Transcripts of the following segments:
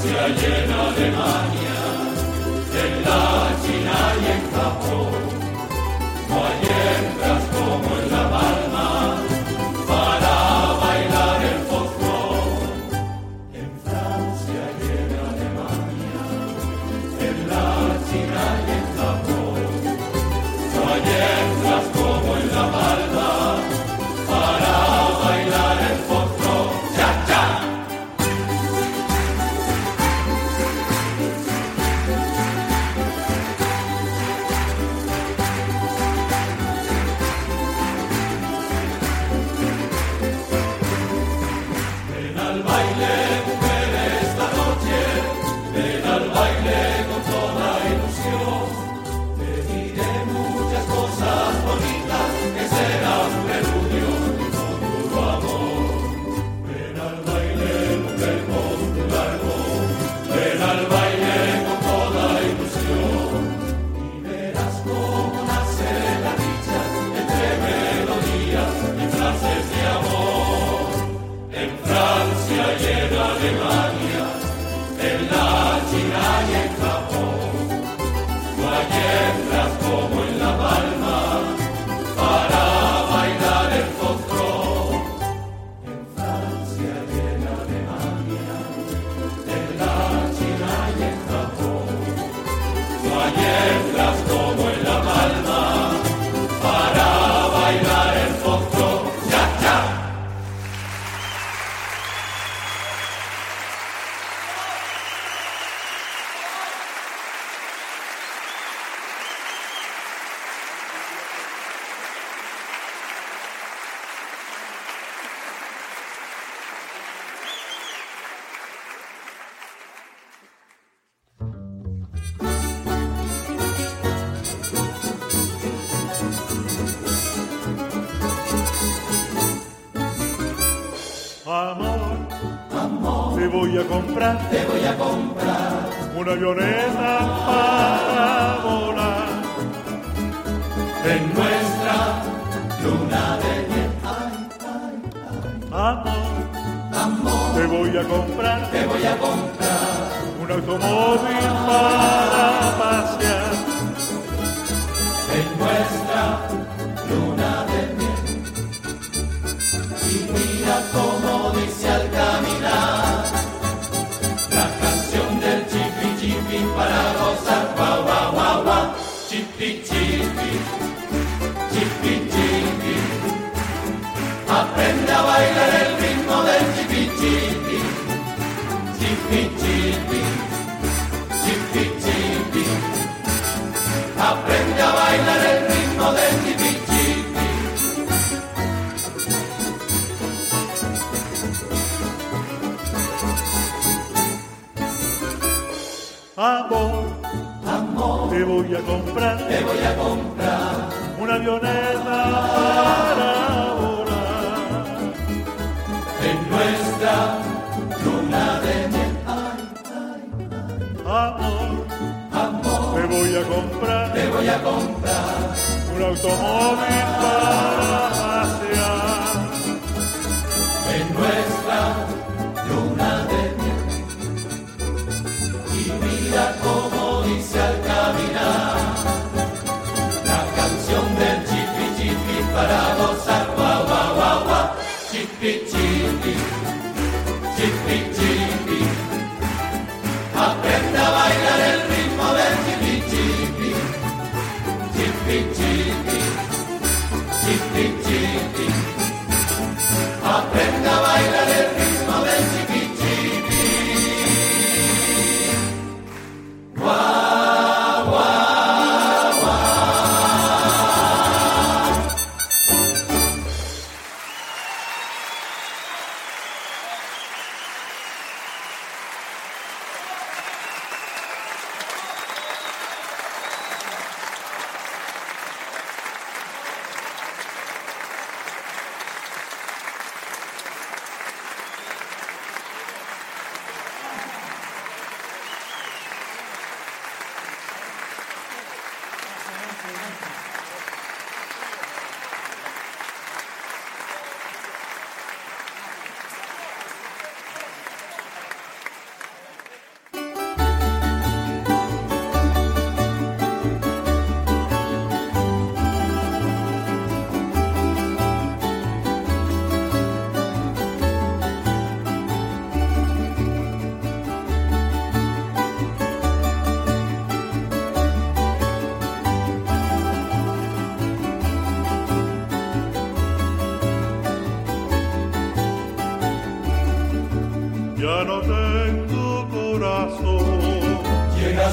Te voy a comprar una avioneta para volar en nuestra luna de miel. Amor, te voy a comprar un automóvil para pasear en nuestra luna de miel. Y mira cómo dice al caminar la canción del chipi chipi para gozar. Guau, guau, guau, guau. Chipi chipi, chipi chipi. Aprende a bailar el ritmo del chipi chipi. Chipi chipi, chipi chipi. Aprende a bailar el ritmo del chipi chipi. Amor, te voy a comprar una avioneta para volar en nuestra luna de miel. Amor, te voy a comprar un automóvil para pasear en nuestra luna de miel. Y mira cómo dice al caminar la canción del chipi chipi para gozar. Guau, guau, guau, guau. Chipi chipi, chipi chipi. Aprende a bailar el ritmo del chipi chipi. Chipi chipi, chipi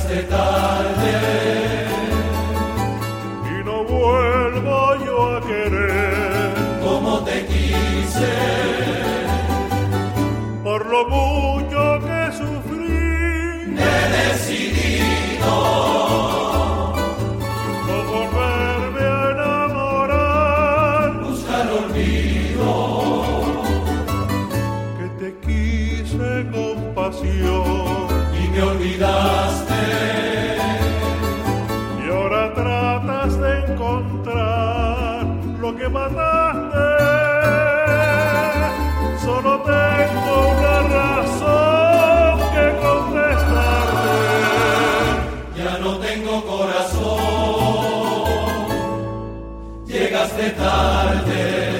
Llegaste tarde y no vuelvo yo a querer como te quise, por lo mucho que sufrí. he decidido no volverme a enamorar, buscar olvido, que te quise con pasión y me olvidaste. y ahora tratas de encontrar lo que mataste. Solo tengo una razón que contestarte. Ya no tengo corazón, llegaste tarde.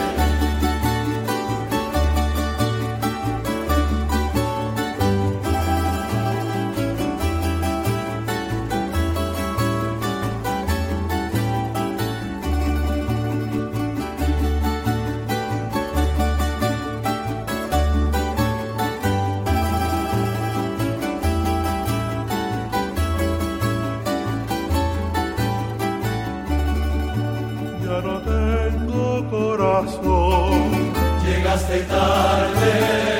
Ya no tengo corazón Llegaste tarde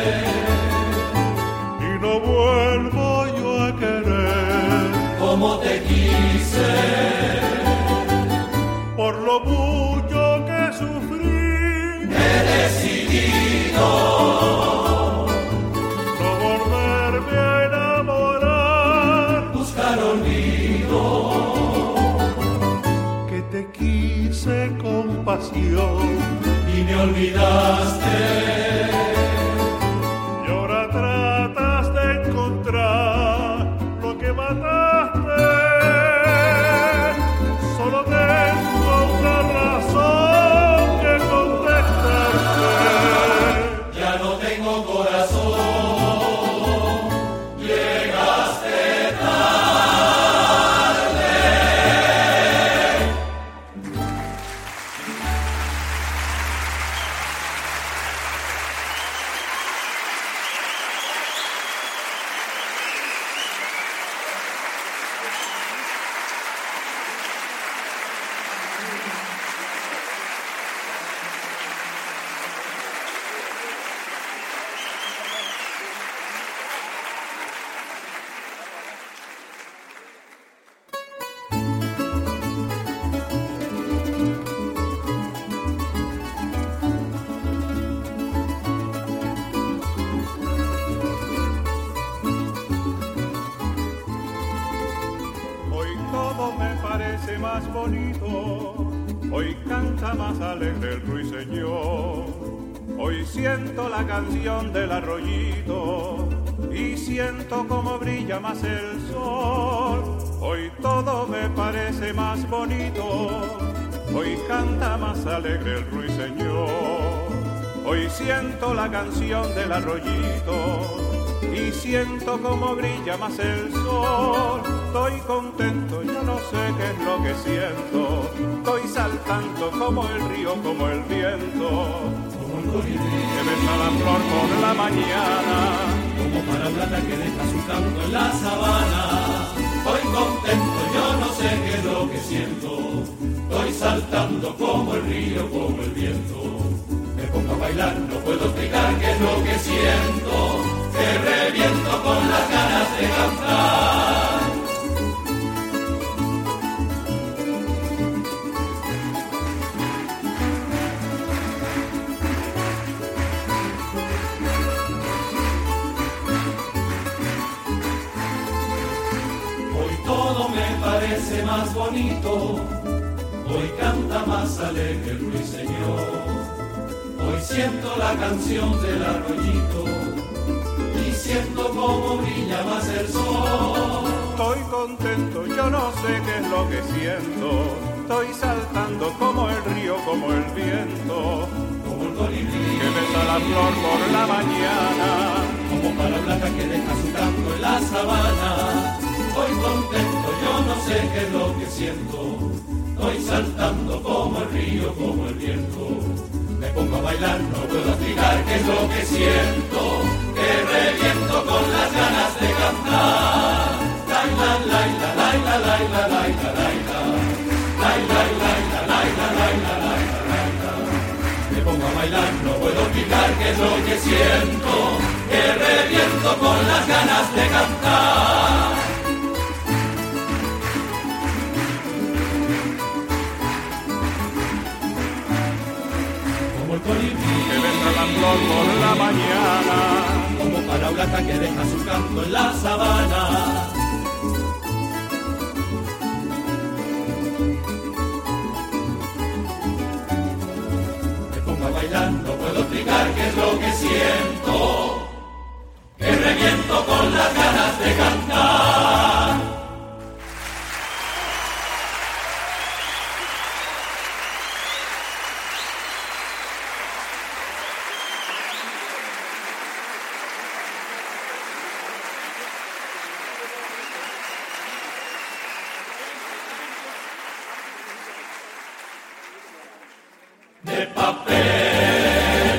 y no vuelvo yo a querer, como te quise, por lo mucho que sufrí. he decidido No volverme a enamorar, buscar olvido, que te quise con pasión y me olvidaste. y ahora tratas de encontrar lo que mataste. Solo tengo una razón que contestarte. Ya no tengo corazón, llegaste tarde. Hoy todo me parece más bonito, hoy canta más alegre el ruiseñor. Hoy siento la canción del arroyito y siento como brilla más el sol. Hoy todo me parece más bonito, hoy canta más alegre el ruiseñor. Hoy siento la canción del arroyito y siento como brilla más el sol. Estoy contento, yo no sé qué es lo que siento. Estoy saltando como el río, como el viento, Como el colibrí que besa la flor por la mañana. como para plata que deja su canto en la sabana. Estoy contento, yo no sé qué es lo que siento. Estoy saltando como el río, como el viento. Me pongo a bailar, no puedo explicar qué es lo que siento. Que reviento con las ganas de cantar. Hoy todo me parece más bonito, hoy canta más alegre el ruiseñor. Hoy siento la canción del arroyito y siento como brilla más el sol. Estoy contento, yo no sé qué es lo que siento. Estoy saltando como el río, como el viento, Como el colibrí, que besa la flor por la mañana. como para plata que deja su canto en la sabana. Hoy contento, yo no sé qué es lo que siento. Estoy saltando como el río, como el viento. Me pongo a bailar, no puedo explicar qué es lo que siento. Que reviento con las ganas de cantar. La, la, es lo que siento, que reviento con las ganas de cantar. Como el colibrí que besa la flor por la mañana, como paraulata que deja su canto en la sabana. Me pongo a bailar, no puedo explicar qué es lo que siento, que reviento con las ganas de cantar. De papel,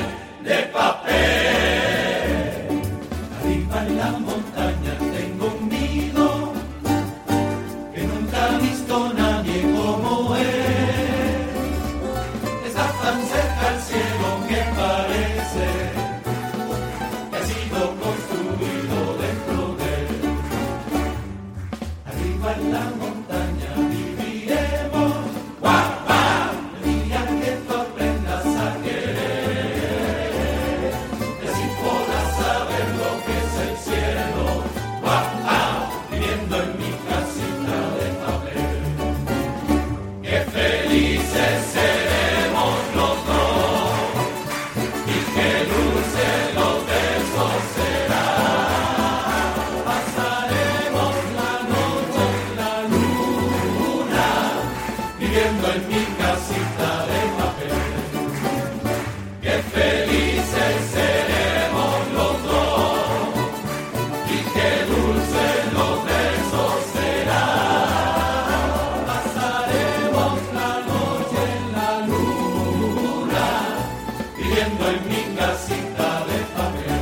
arriba en la montaña tengo un nido que nunca ha visto nadie como él. Está tan cerca al cielo que parece que ha sido construido dentro de él. Arriba en la montaña viviremos, guau, guau, el día que tú aprendas a querer, y así podrás saber lo que es el cielo, guau, guau, viviendo en mi casita de papel. Qué felices seremos los dos, y qué dulces los besos serán. Pasaremos la noche en la luna, viviendo en mi casita de papel. Qué felices seremos los dos, y qué dulces los besos serán. Pasaremos la noche en la luna, viviendo en mi casita de papel.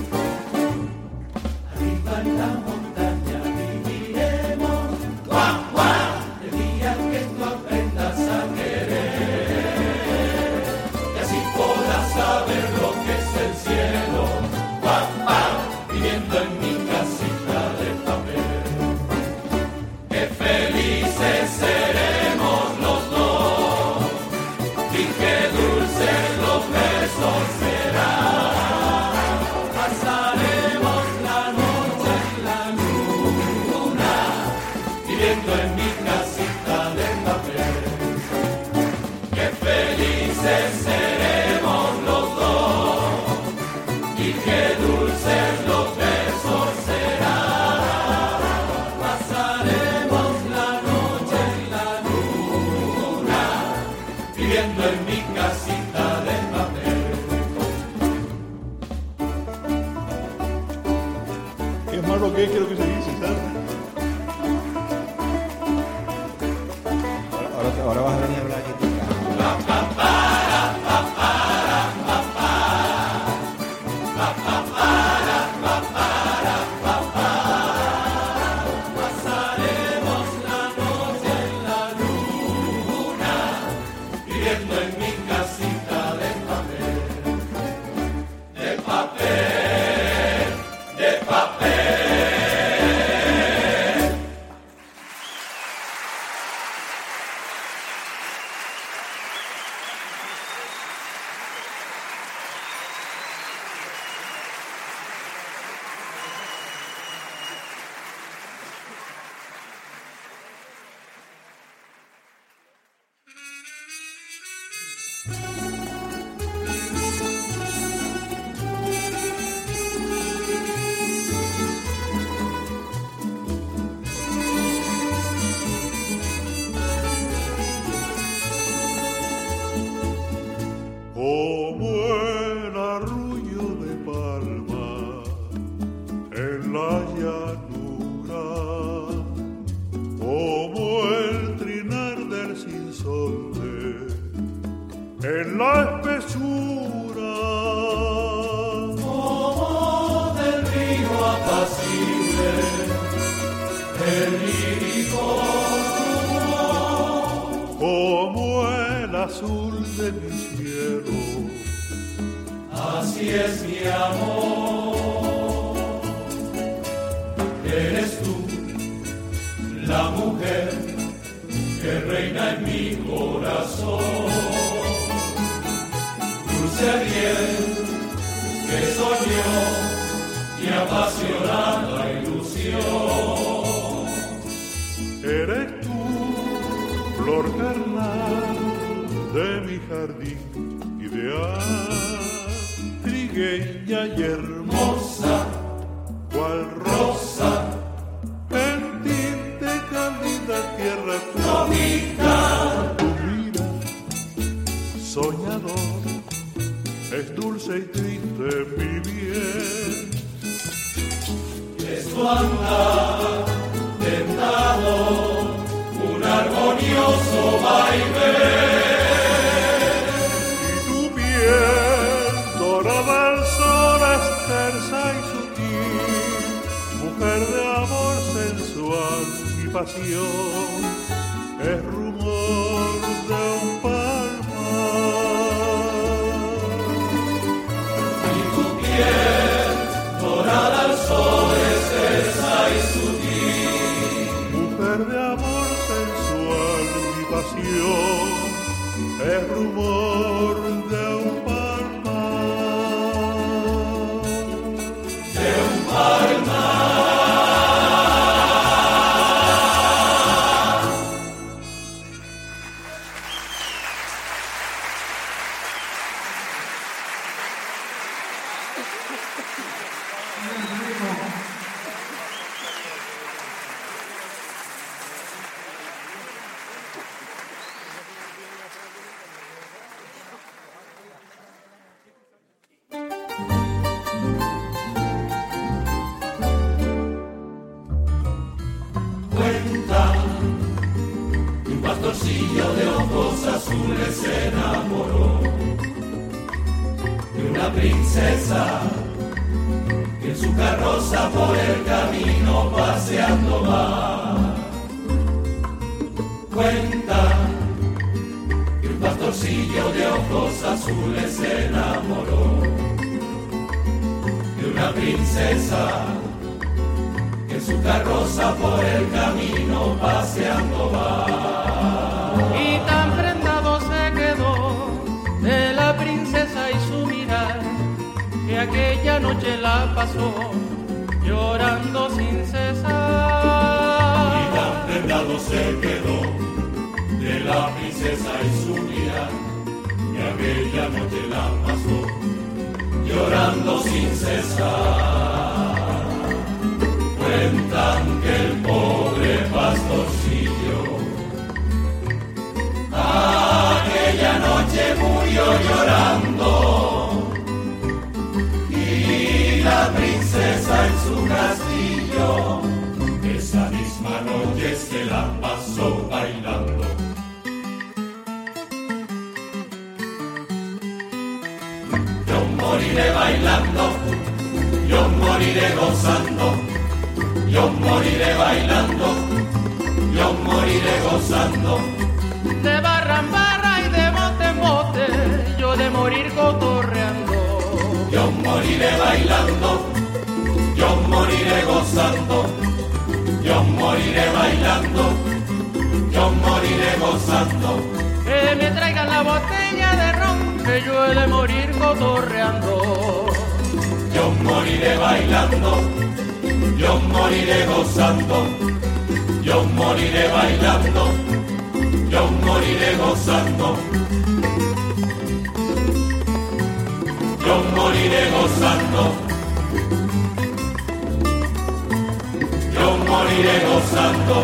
Arriba en la montaña viviremos, guau, guau, el día que tú aprendas a querer, y así podrás saber lo que es el cielo, guau, guau, viviendo en mi casita de papel. Qué felices seremos los dos, y qué dulces los besos serán. Pasaremos la noche en la luna, viviendo en mi casita de papel. Qué felices seremos los dos, y qué dulces los besos serán. Pasaremos la noche en la luna, viviendo en mi casita de papel. es más lo que es que lo que se dice, ¿sabes? Ahora vas a venir a hablar aquí. Pasaremos la noche en la luna, viviendo en mi casita de papel. De papel, de papel. Como el arrullo de palma en la llanura, como el trinar del sinsonte en la espesura, Como del río apacible, el lírico como el azul de mi cielo, Así es mi amor, eres tú la mujer que reina en mi corazón, dulce bien que soñó mi apasionada ilusión. Eres tú, flor carnal de mi jardín ideal, trigueña y hermosa, cual rosa, en tinte cálida tierra tropical. Tu mira, soñador, es dulce y triste mi bien. Es tu andar tentado, un armonioso baile. Y tu piel dorada al sol es tersa y sutil, mujer de amor sensual y pasión, es rumor de un palmar. Y tu piel dorada al sol es tersa y sutil, mujer de amor sensual y pasión, es rumor de un palmar. De un palmar. Cuenta que un pastorcillo de ojos azules se enamoró de una princesa que en su carroza por el camino paseando va. Cuenta que un pastorcillo de ojos azules se enamoró de una princesa que en su carroza por el camino paseando va. Y tan prendado se quedó de la princesa y su mirar, que aquella noche la pasó llorando sin cesar. Y tan prendado se quedó de la princesa y su mirar, que aquella noche la pasó llorando sin cesar. Cuentan que el pobre pastorcillo aquella noche murió llorando, y la princesa en su castillo esa misma noche se la pasó bailando. Yo moriré bailando, yo moriré gozando, yo moriré bailando, yo moriré gozando. De barra en barra y de bote en bote, yo de morir cotorreando. Yo moriré bailando, yo moriré gozando, yo moriré bailando, yo moriré gozando. Que me traigan la botella de ron, que yo he de morir cotorreando. Yo moriré bailando, yo moriré gozando, yo moriré bailando, yo moriré gozando. Yo moriré gozando, yo moriré gozando,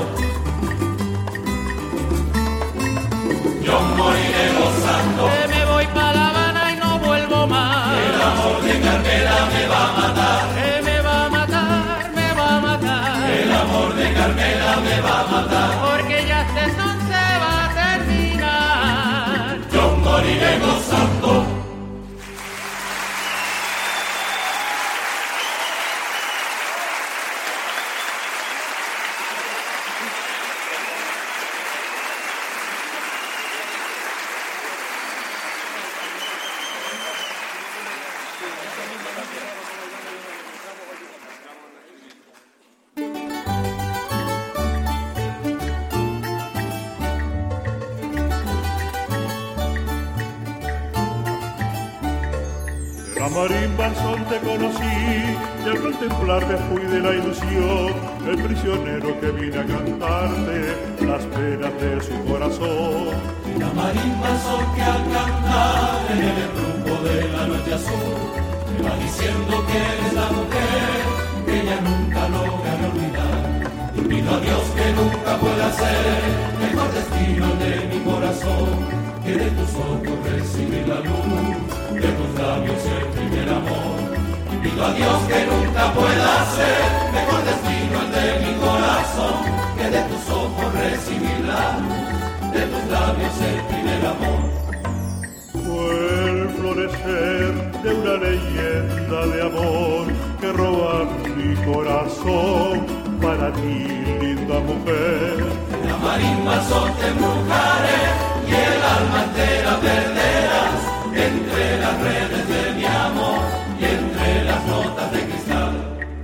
yo moriré gozando. Que me voy pa' La Habana y no vuelvo más. El amor de Carmela me va a matar. Que me va a matar, me va a matar. El amor de Carmela me va a matar. Porque ya este son se va a terminar. Yo moriré gozando. marimba al son te conocí y al contemplarte fui de la ilusión, el prisionero que vine a cantarte las penas de su corazón. La marimba al son que al cantar en el rumbo de la noche azul me va diciendo que eres la mujer que ella nunca logrará olvidar. Y pido a Dios que nunca pueda ser mejor destino el de mi corazón, que de tus ojos recibir la luz, de tus labios el primer amor. Y pido a Dios que nunca pueda ser mejor destino el de mi corazón, que de tus ojos recibir la luz, de tus labios el primer amor. Fue el florecer de una leyenda de amor que roba mi corazón para ti, linda mujer. La marimba al son te embrujaré y el alma entera perderás entre las redes de mi amor y entre las notas de cristal.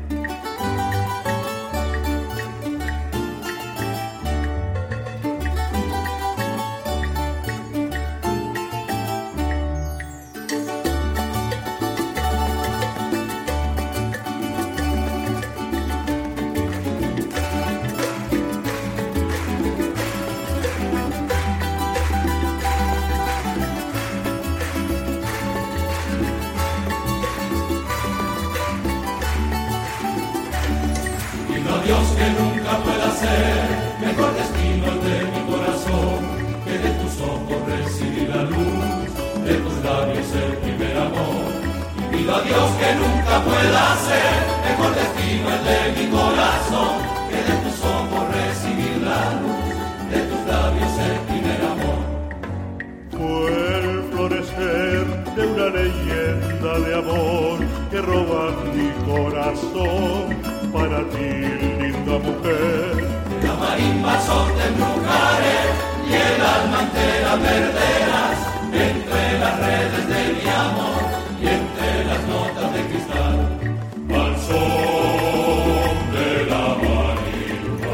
Dios que nunca pueda ser mejor destino el de mi corazón, que de tus ojos recibir la luz, de tus labios el primer amor. Y pido a Dios que nunca pueda ser mejor destino el de mi corazón, que de tus ojos recibir la luz, de tus labios el primer amor. Fue el florecer de una leyenda de amor que roba mi corazón para ti, linda mujer. La marimba al son te embrujaré y el alma entera perderás entre las redes de mi amor y entre las notas de cristal. Al son de la marimba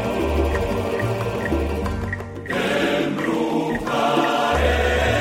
te embrujaré.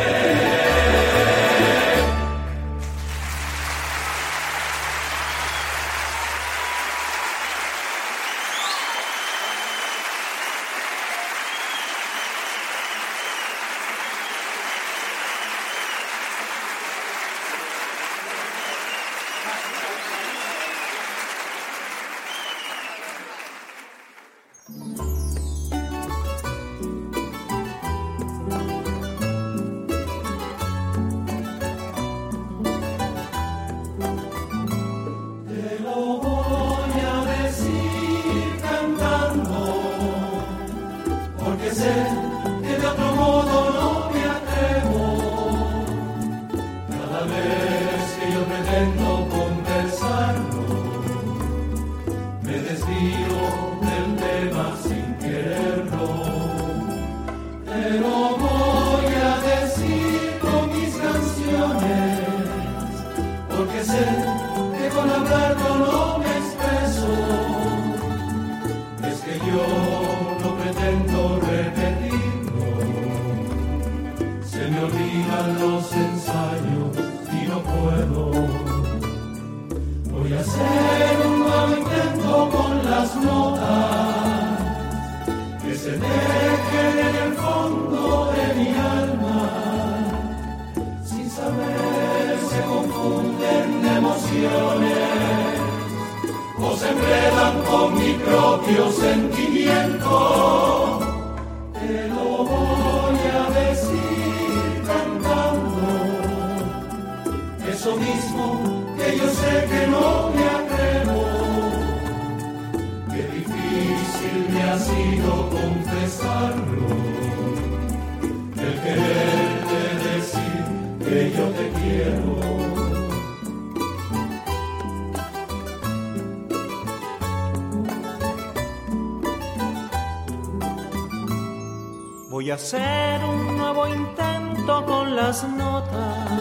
Voy a hacer un nuevo intento con las notas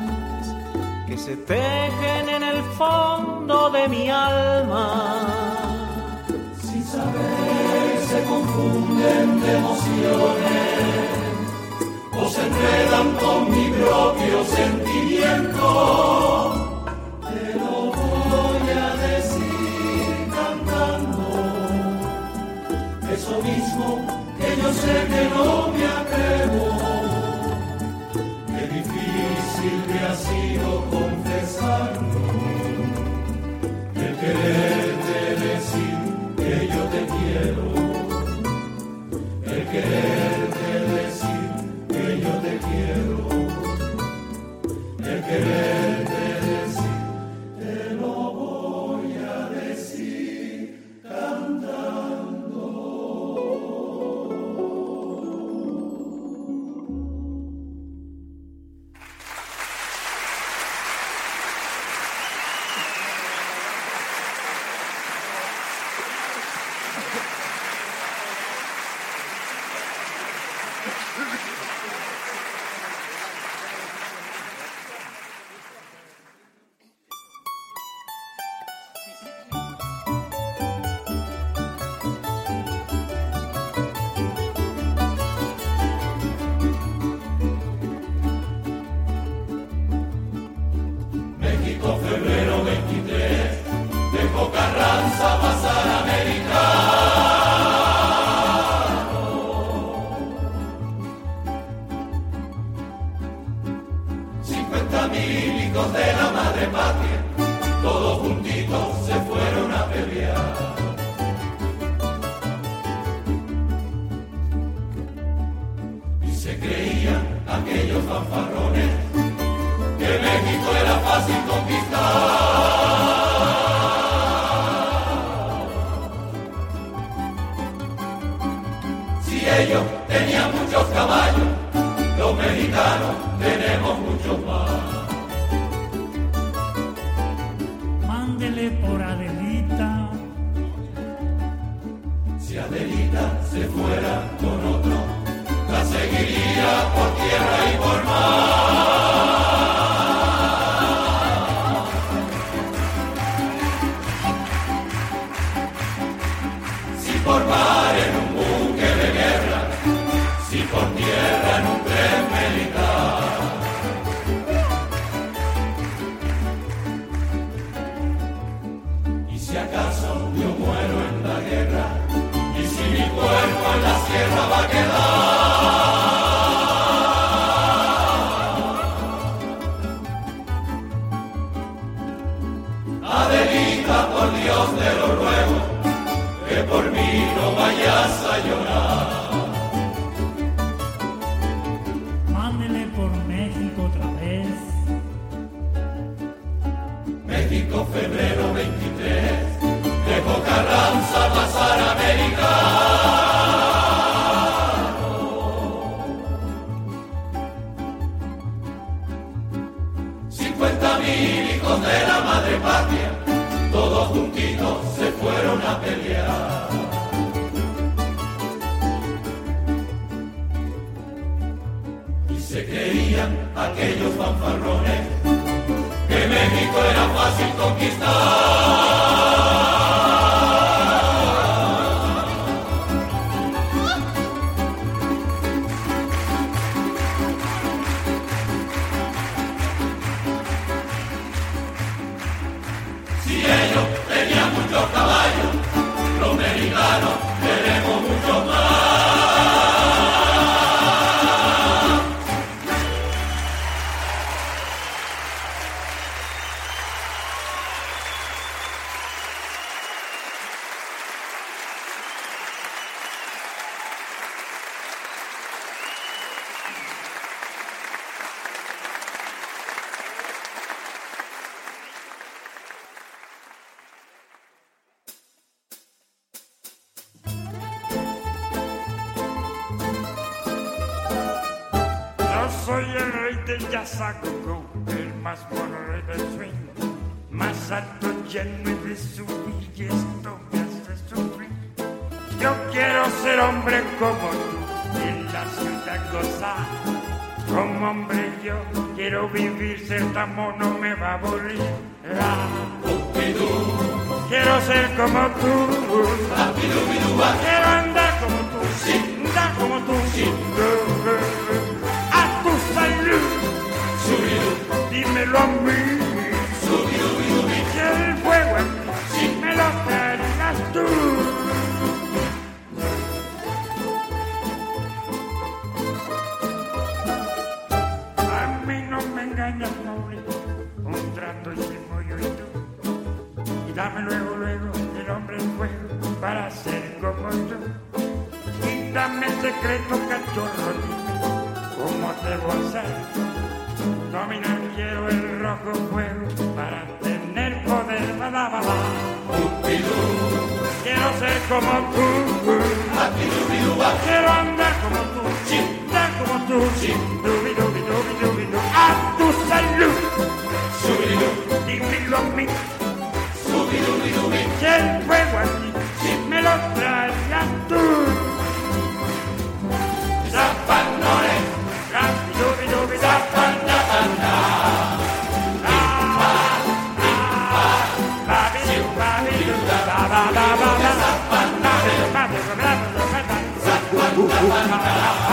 que se tejen en el fondo de mi alma. Sin saber se confunden de emociones o se enredan con mi propio sentimiento. eso mismo que yo sé que no me atrevo. Qué difícil me ha sido confesarlo, el quererte decir que yo te quiero, el quererte decir que yo te quiero, el quererte decir, te lo voy a decir cantando. Febrero 23, dejo Carranza pasar americano. 50.000 hijos de la madre patria, todos juntitos se fueron a pelear. Y se creían aquellos fanfarrones que México era fácil conquistar. Si ellos tenían muchos caballos, los mexicanos tenemos muchos más. Mándele por Adelita. Si Adelita se fuera con otro, la seguiría por tierra y por mar. Por mar en un buque de guerra, si por tierra en un tren militar. Y si acaso yo muero en la guerra, y si mi cuerpo en la sierra va a quedar. Adelita, por Dios te lo ruego, que por mí no vayas a llorar. Mándele por México otra vez. México, febrero 23, dejo Carranza pasar americano. 50.000 hijos de la madre patria, todos juntitos se fueron a pelear. Y se creían aquellos fanfarrones que México era fácil conquistar. Si ellos tenían muchos caballos, los mexicanos tenemos muchos más. Soy el rey del jazz-a-go-go, el más bueno rey del swing, más alto, lleno de subir, y esto me hace sufrir. Yo quiero ser hombre como tú, y en la ciudad gozar. Como hombre yo quiero vivir, ser tan mono me va a aburrir. Quiero ser como tú, quiero andar como tú, andar como tú. Dímelo a mí, si el fuego en mí me lo traerás tú. como yo. Y dame el secreto, cachorro, dime cómo debo hacer. Dominar quiero el rojo fuego para tener poder. Quiero ser como tú. Quiero andar como tú. Andar como tú. A tu salud. Dímelo a mí. Si el fuego aquí me lo traigas tú. Zapanore, zapanda, Zapanda.